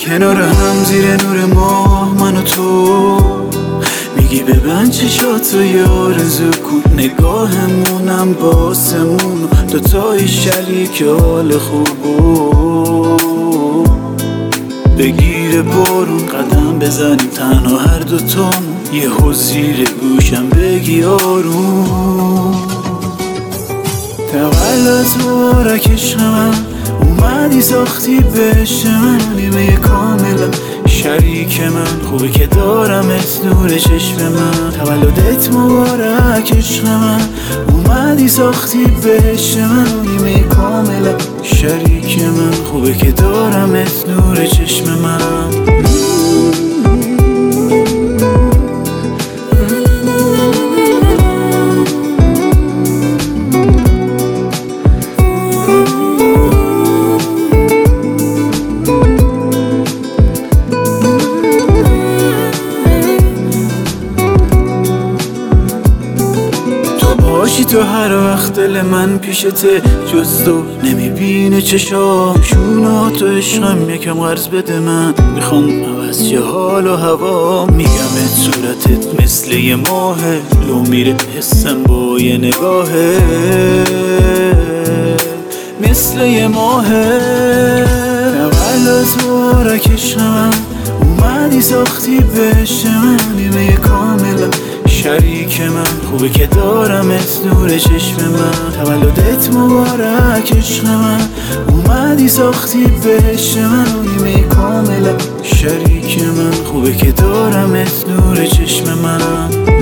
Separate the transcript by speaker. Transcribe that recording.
Speaker 1: کنار هم زیر نور ماه من و تو، میگی ببند چشاتو آرزو کن، نگاهمونم باسمون دوتای شریک حال خوبو. بگیر بارون قدم بزنیم تنها هر دوتامون، یه زیر گوشم بگی آروم. تولد مبارک عشق من، اومدی ساختی بهش من، نیمه کاملم شریک من، خوبه که دارمت نور چشم من. تولدت مبارک عشق من، اومدی ساختی بهش من، نیمه کاملم شریک من، خوبه که دارمت نور چشم من. تو هر وقت دل من پیشته، جز تو نمیبینه چشام. شونات و عشقم یکم قرض بده من، میخوام عوض شه حال و هوا. میگمت صورتت مثل یه ماهه، لو میره حسم با یه نگاهه، مثل یه ماهه. تولد مبارک عشق من، اومدی ساختی بهش من، نیمه کاملم شریک من، خوبه که دارمت نور چشم من. تولدت مبارک عشق من، اومدی ساختی بهش من، نیمه کاملم شریک من، خوبه که دارمت نور چشم من.